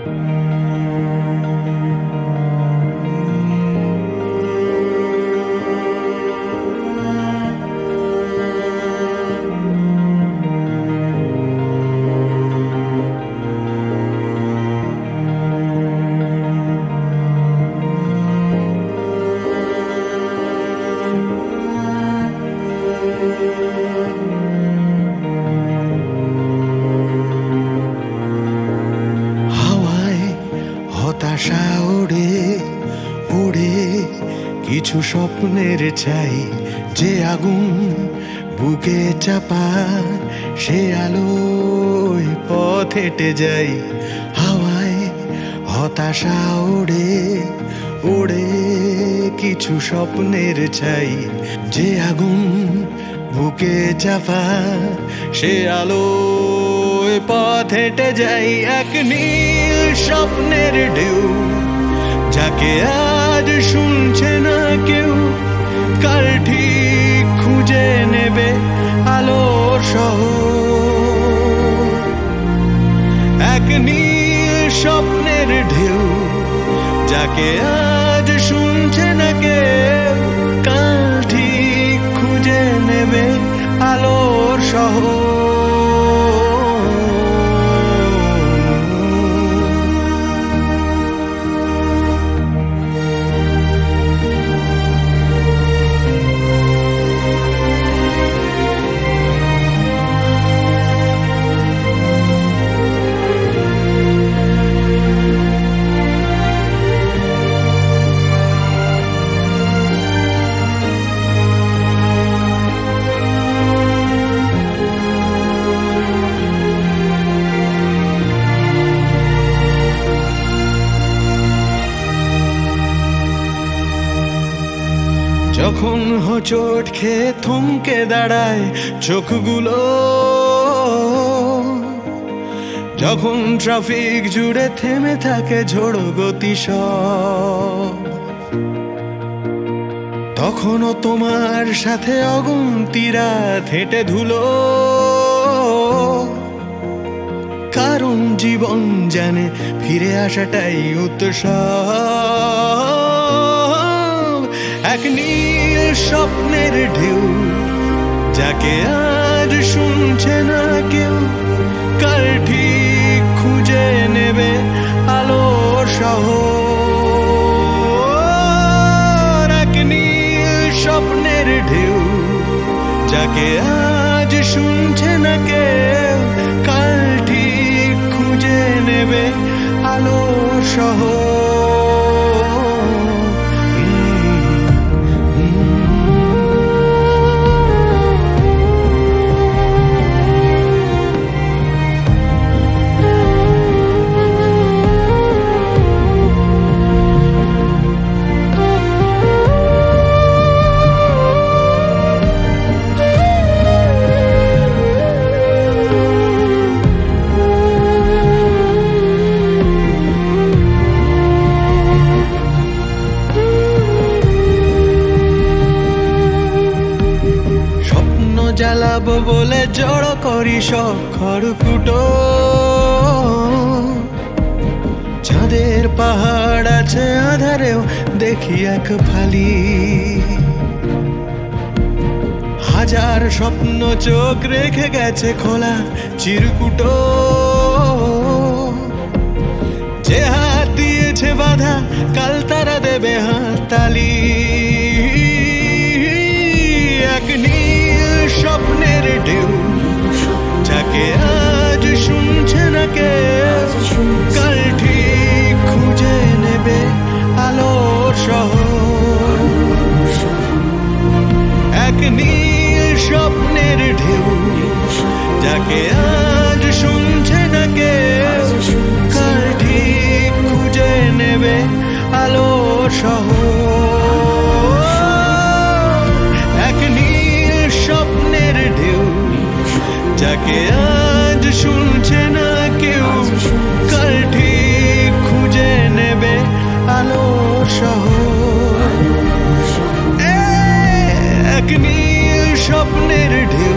হতাশা ওড়ে ওড়ে কিছু স্বপ্নের চাই, যে আগুন বুকে চাপা সে আলোয় পথ হেঁটে যাই। হাওয়ায় হতাশা ওড়ে ওড়ে কিছু স্বপ্নের চাই, যে আগুন বুকে চাপা সে আলোয় পথ হেঁটে যাই। এক নীল স্বপ্নের ঢেউ যাকে আজ শুনছে না কেউ, কাল ঠিক খুঁজে নেবে আলোর শহর। এক নীল স্বপ্নের ঢেউ যাকে আজ শুনছে না কেউ, কাল ঠিক খুঁজে নেবে আলোর শহর। যখন হোঁচট খেয়ে থমকে দাঁড়ায় চোখগুলো, যখন ট্রাফিক জুড়ে থেমে থাকে ঝোড়ো গতি সব, তখনও তোমার সাথে অগুন্তি রাত হেঁটে ধুলো। কারণ জীবন জানে ফিরে আসাটাই উৎসব। এক নীল স্বপ্নের ঢেউ যাকে আজ শুনছে না কেউ, কাল ঠিক খুঁজে নেবে আলোর শহর। এক নীল স্বপ্নের ঢেউ যাকে আজ শুনছে না কেউ, কাল ঠিক খুঁজে নেবে আলোর শহর। জ্বালাবো বলে জড়ো করি সব খড়কুটো, চাঁদের পাহাড় আছে আধারেও দেখি এক ফালি। হাজার স্বপ্ন চোখ রেখে গেছে খোলা চিরকুটো, যে হাত দিয়েছে বাধা কাল তারা দেবে হাততালি। এক নীল স্বপ্নের ঢেউ যাকে আজ শুনছে না কেউ, কাল ঠিক খুঁজে নেবে আলোর শহর। এক নীল স্বপ্নের ঢেউ যাকে আজ শুনছে না কেউ, কাল ঠিক খুঁজে নেবে আলোর শহর। এক নীল স্বপ্নের ঢেউ যাকে আজ শুনছে না কেউ, কাল ঠিক খুঁজে নেবে আলোর শহর। এক নীল স্বপ্নের ঢেউ